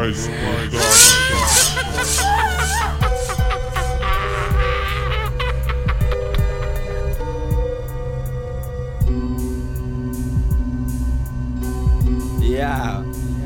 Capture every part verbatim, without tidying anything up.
Іловайську. Я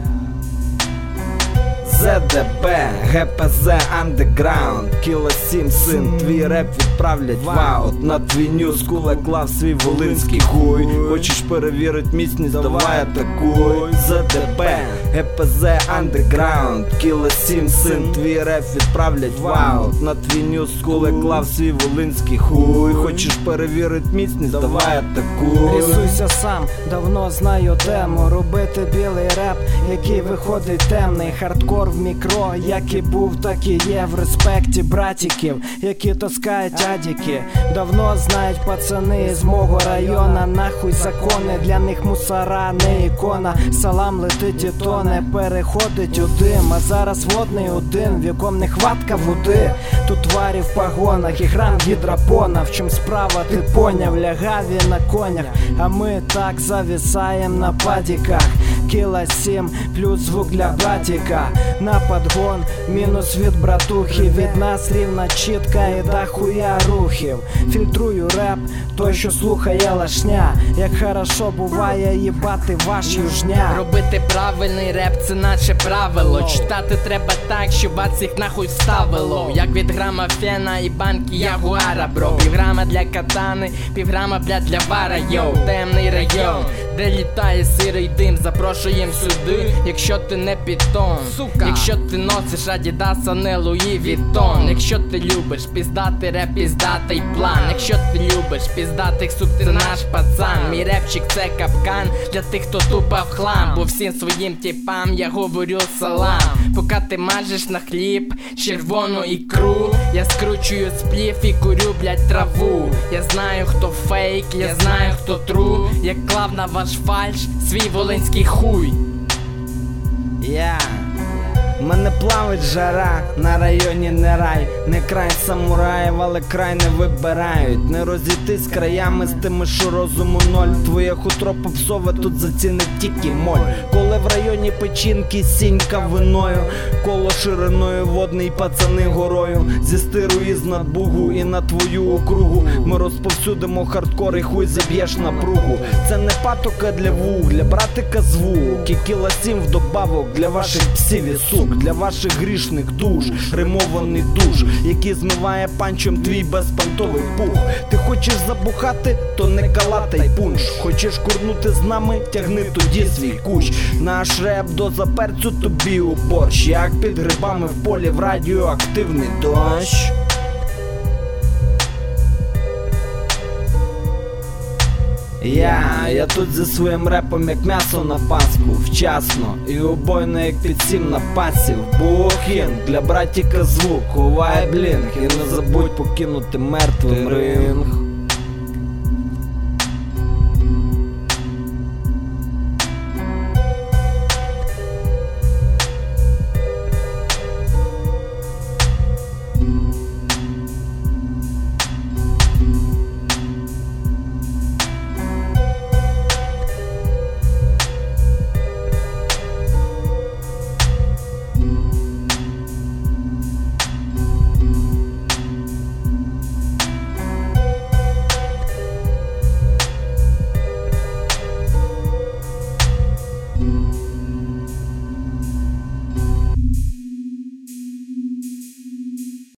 ЗДБ, ГПЗ Underground, Кіло сім, син, твій реп відправлять в аут. На твій ньюз куле клав свій волинський хуй. Хочеш перевірить міцність, давай атакуй. ЗДБ, ГПЗ Underground, Кіло сім, син, твій реп відправлять в аут. На твій ньюз куле клав свій волинський хуй. Хочеш перевірить міцність, давай атакуй. Рисуйся сам, давно знаю тему. Робити білий реп, який виходить темний. Хардкор в мікро, як і був, так і є. В респекті братіків, які таскають адіки. Давно знають пацани з мого района. Нахуй закони, для них мусора не ікона. Салам летить і тоне, переходить у дим. А зараз водний один, в яком не хватка води. Тут тварі в погонах і грам гідропона. В чим справа, ти поняв, лягаві на конях. А ми так зависаєм на падіках. Кіло сім плюс звук для братіка. На подгон, мінус від братухи. Від нас рівна чітка і да хуя рухів. Фільтрую реп, той що слухає лашня. Як хорошо буває їбати ваш южня. Робити правильний реп це наче правило. Читати треба так, щоб вас їх нахуй вставило. Як від грама фена і банки ягуара, бро. Півграма для катани, півграма бля для вара, йоу. Темний район, де літає сирий дим. Запрошуєм сюди, якщо ти не підтон. Сука, якщо ти носиш Адідаса, не Луї Віттон. Якщо ти любиш піздати реп, піздатий план. Якщо ти любиш піздатих сук, ти наш пацан. Мій репчик це капкан для тих, хто тупа в хлам. Бо всім своїм тіпам я говорю салам. Поки ти мажеш на хліб червону ікру, я скручую сплів і курю, блять, траву. Я знаю, хто фейк, я знаю, хто тру. Як клав на ваш фальш свій волинський хуй. Я Мене плавить жара, на районі не рай. Не край самураїв, але край не вибирають. Не розійтись краями з тими, що розуму ноль. Твоє хутро попсове тут зацінить тільки моль. Коли в районі печінки сінька виною, коло шириною водний, пацани горою. Зі стиру із надбугу і на твою округу ми розповсюдимо хардкор і хуй заб'єш напругу. Це не патока для вух, для братика звук. І Кіло сім вдобавок для ваших псів і сук. Для ваших грішних душ, римований душ, який змиває панчом твій безпантовий пух. Ти хочеш забухати, то не калатай пунш. Хочеш курнути з нами, тягни тоді свій кущ. Наш реп до заперцю тобі у борщ, як під грибами в полі в радіоактивний дощ. Я, я тут зі своїм репом як м'ясо на паску, вчасно і убойно як під сім на пасів. Бухін, для братіка звук, ховай блінк і не забудь покинути мертвим ринг.